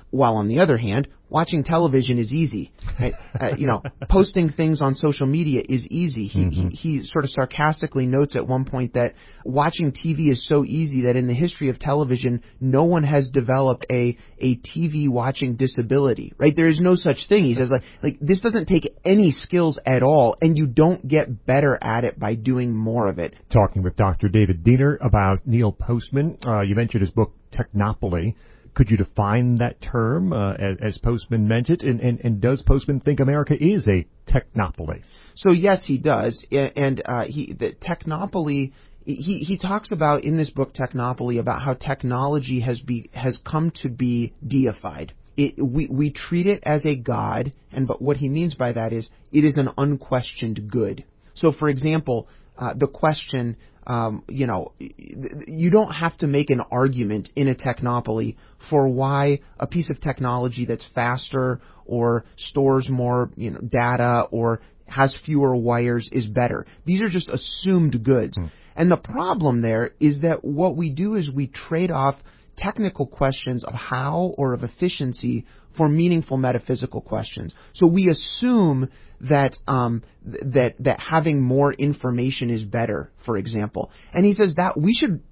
while on the other hand, watching television is easy. Right? Uh, you know, posting things on social media is easy. He, mm-hmm. he he sort of sarcastically notes at one point that watching T V is so easy that in the history of television, no one has developed a a T V watching disability. Right? There is no such thing. He says like like this doesn't take any skills at all, and you don't get better at it by doing more of it. Talking with Doctor David Diener about Neil Postman. Uh, you mentioned his book Technopoly. Could you define that term uh, as, as Postman meant it? And, and, and does Postman think America is a technopoly? So yes, he does. And uh, he the technopoly. He he talks about in this book Technopoly about how technology has be has come to be deified. It, we we treat it as a god, and but what he means by that is it is an unquestioned good. So, for example, uh, the question. Um, you know, you don't have to make an argument in a technopoly for why a piece of technology that's faster or stores more, you know, data or has fewer wires is better. These are just assumed goods. Mm. And the problem there is that what we do is we trade off technical questions of how or of efficiency for meaningful metaphysical questions. So we assume that um, th- that that having more information is better, for example. And he says that we should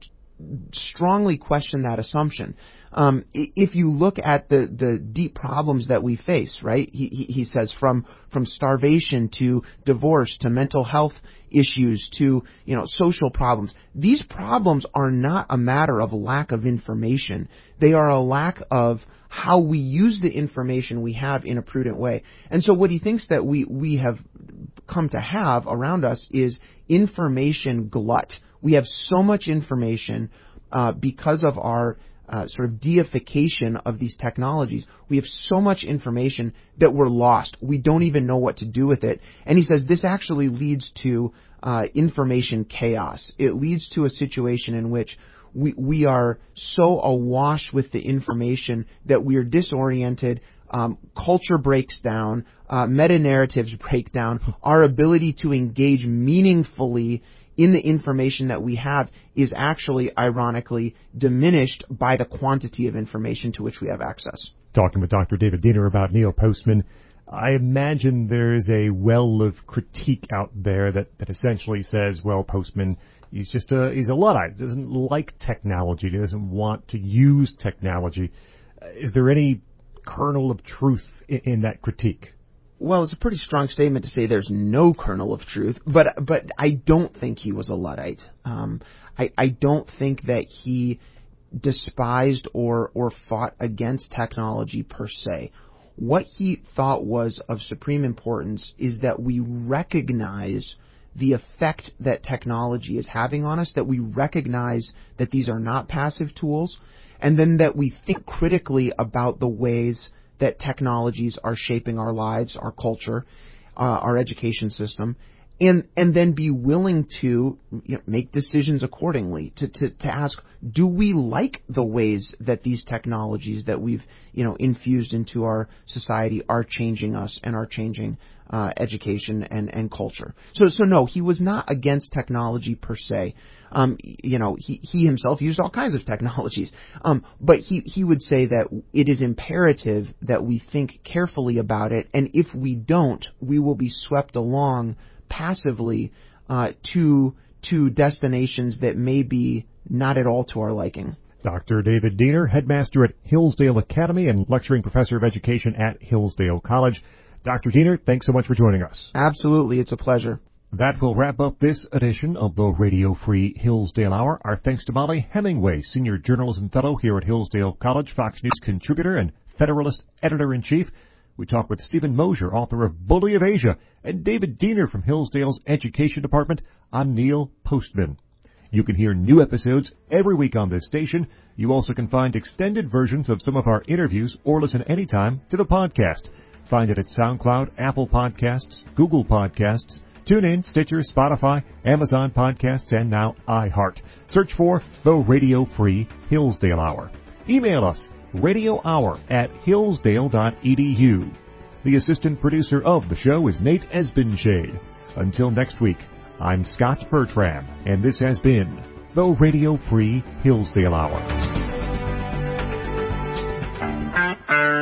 strongly question that assumption. Um, if you look at the, the deep problems that we face, right? He, he, he says from from starvation to divorce to mental health issues to, you know, social problems. These problems are not a matter of lack of information. They are a lack of how we use the information we have in a prudent way. And so what he thinks that we, we have come to have around us is information glut. We have so much information uh, because of our uh, sort of deification of these technologies. We have so much information that we're lost. We don't even know what to do with it. And he says this actually leads to uh, information chaos. It leads to a situation in which We we are so awash with the information that we are disoriented. Um, culture breaks down. Uh, meta-narratives break down. Our ability to engage meaningfully in the information that we have is actually, ironically, diminished by the quantity of information to which we have access. Talking with Doctor David Diener about Neil Postman, I imagine there's a well of critique out there that, that essentially says, well, Postman, he's just a, he's a Luddite, doesn't like technology, he doesn't want to use technology. Uh, is there any kernel of truth in, in that critique? Well, it's a pretty strong statement to say there's no kernel of truth, but but I don't think he was a Luddite. Um, I, I don't think that he despised or, or fought against technology per se. What he thought was of supreme importance is that we recognize the effect that technology is having on us, that we recognize that these are not passive tools, and then that we think critically about the ways that technologies are shaping our lives, our culture, uh, our education system, and and then be willing to, you know, make decisions accordingly, to, to, to ask, do we like the ways that these technologies that we've, you know, infused into our society are changing us and are changing uh, education and, and culture? So so no, he was not against technology per se. Um, you know, he, he himself used all kinds of technologies. Um, but he, he would say that it is imperative that we think carefully about it, and if we don't, we will be swept along passively uh, to to destinations that may be not at all to our liking. Doctor David Diener, headmaster at Hillsdale Academy and lecturing professor of education at Hillsdale College. Doctor Diener, thanks so much for joining us. Absolutely, it's a pleasure. That will wrap up this edition of the Radio Free Hillsdale Hour. Our thanks to Molly Hemingway, Senior Journalism Fellow here at Hillsdale College, Fox News contributor and Federalist Editor-in-Chief. We talked with Stephen Mosier, author of Bully of Asia, and David Diener from Hillsdale's Education Department on Neil Postman. You can hear new episodes every week on this station. You also can find extended versions of some of our interviews or listen anytime to the podcast. Find it at SoundCloud, Apple Podcasts, Google Podcasts, TuneIn, Stitcher, Spotify, Amazon Podcasts, and now iHeart. Search for the Radio Free Hillsdale Hour. Email us, radio hour at hillsdale dot e d u. The assistant producer of the show is Nate Esbenshade. Until next week, I'm Scott Bertram, and this has been the Radio Free Hillsdale Hour.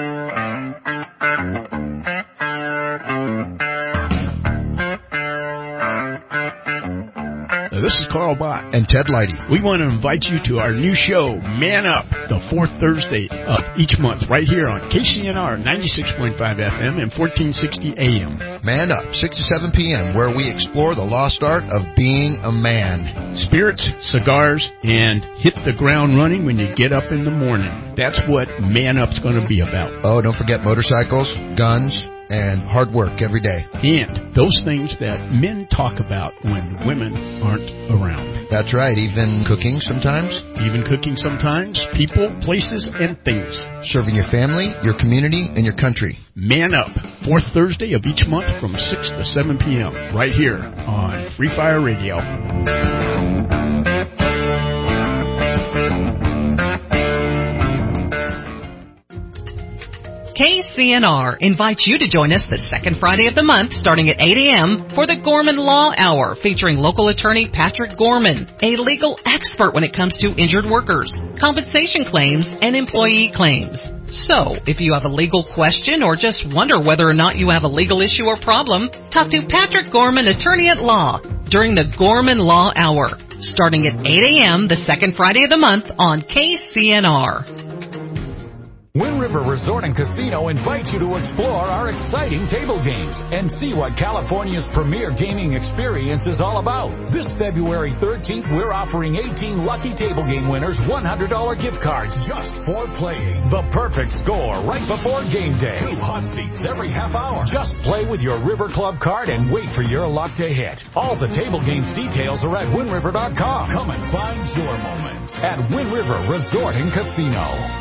This is Carl Bott and Ted Leidy. We want to invite you to our new show, Man Up, the fourth Thursday of each month, right here on K C N R ninety-six point five F M and fourteen sixty A M. Man Up, six to seven p.m., where we explore the lost art of being a man. Spirits, cigars, and hit the ground running when you get up in the morning. That's what Man Up's going to be about. Oh, don't forget motorcycles, guns, and hard work every day. And those things that men talk about when women aren't around. That's right, even cooking sometimes. Even cooking sometimes. People, places, and things. Serving your family, your community, and your country. Man Up, fourth Thursday of each month from six to seven p.m. right here on Free Fire Radio. K C N R invites you to join us the second Friday of the month starting at eight a.m. for the Gorman Law Hour featuring local attorney Patrick Gorman, a legal expert when it comes to injured workers, compensation claims, and employee claims. So, if you have a legal question or just wonder whether or not you have a legal issue or problem, talk to Patrick Gorman, attorney at law, during the Gorman Law Hour starting at eight a.m. the second Friday of the month on K C N R. Wind River Resort and Casino invites you to explore our exciting table games and see what California's premier gaming experience is all about. This February thirteenth, we're offering eighteen lucky table game winners one hundred dollars gift cards just for playing. The perfect score right before game day. Two hot seats every half hour. Just play with your River Club card and wait for your luck to hit. All the table games details are at wind river dot com. Come and find your moment at Wind River Resort and Casino.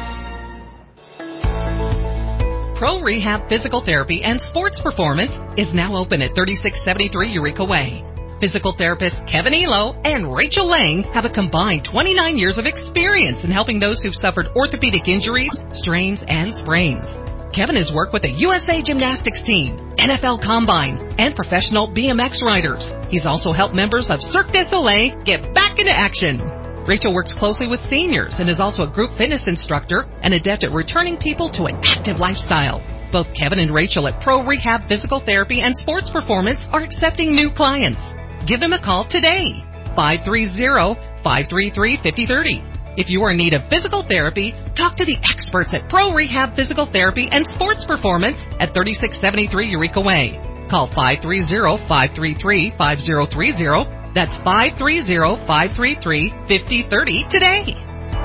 Pro Rehab Physical Therapy and Sports Performance is now open at thirty-six seventy-three Eureka Way. Physical therapists Kevin Elo and Rachel Lang have a combined twenty-nine years of experience in helping those who've suffered orthopedic injuries, strains, and sprains. Kevin has worked with the U S A Gymnastics team, N F L Combine, and professional B M X riders. He's also helped members of Cirque du Soleil get back into action. Rachel works closely with seniors and is also a group fitness instructor and adept at returning people to an active lifestyle. Both Kevin and Rachel at Pro Rehab Physical Therapy and Sports Performance are accepting new clients. Give them a call today, five three zero, five three three, five zero three zero. If you are in need of physical therapy, talk to the experts at Pro Rehab Physical Therapy and Sports Performance at thirty-six seventy-three Eureka Way. Call five three zero, five three three, five zero three zero. That's five three zero, five three three, five zero three zero today.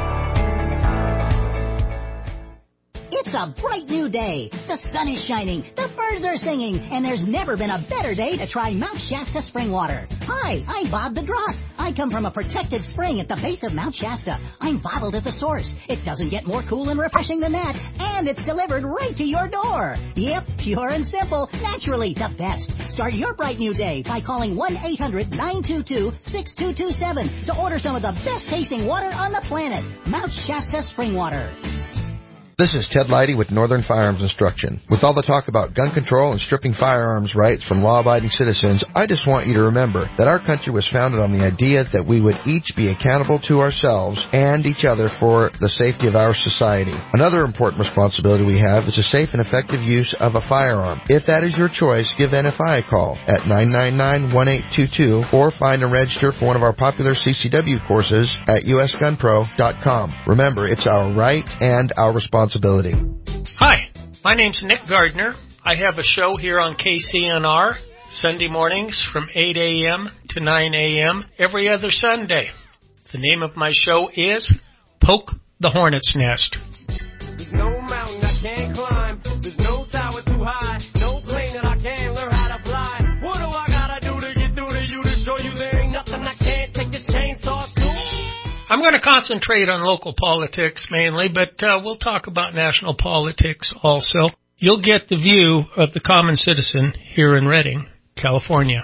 It's a bright new day. The sun is shining, the birds are singing, and there's never been a better day to try Mount Shasta spring water. Hi, I'm Bob the Drop. I come from a protected spring at the base of Mount Shasta. I'm bottled at the source. It doesn't get more cool and refreshing than that, and it's delivered right to your door. Yep, pure and simple, naturally the best. Start your bright new day by calling one eight hundred, nine two two, six two two seven to order some of the best tasting water on the planet. Mount Shasta spring water. This is Ted Leidy with Northern Firearms Instruction. With all the talk about gun control and stripping firearms rights from law-abiding citizens, I just want you to remember that our country was founded on the idea that we would each be accountable to ourselves and each other for the safety of our society. Another important responsibility we have is the safe and effective use of a firearm. If that is your choice, give N F I a call at nine nine nine, one eight two two or find and register for one of our popular C C W courses at U S gun pro dot com. Remember, it's our right and our responsibility. Hi, my name's Nick Gardner. I have a show here on K C N R Sunday mornings from eight a.m. to nine a.m. every other Sunday. The name of my show is Poke the Hornet's Nest. There's no mountain I can't climb. There's no tower too high. No plane that I can't learn how to fly. What do I gotta do to get through to you to show you there ain't nothing I can't take this chainsaw to? I'm going to concentrate on local politics mainly, but uh, we'll talk about national politics also. You'll get the view of the common citizen here in Redding, California.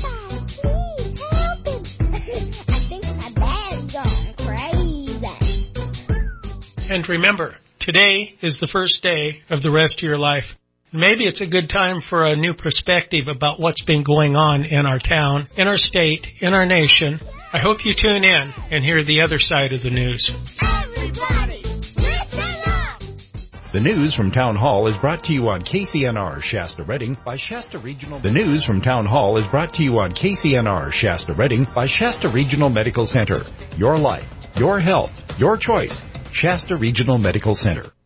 And remember, today is the first day of the rest of your life. Maybe it's a good time for a new perspective about what's been going on in our town, in our state, in our nation. I hope you tune in and hear the other side of the news. Everybody, listen up! The news from Town Hall is brought to you on K C N R Shasta Redding by Shasta Regional. The news from Town Hall is brought to you on K C N R Shasta Redding by Shasta Regional Medical Center. Your life, your health, your choice. Shasta Regional Medical Center.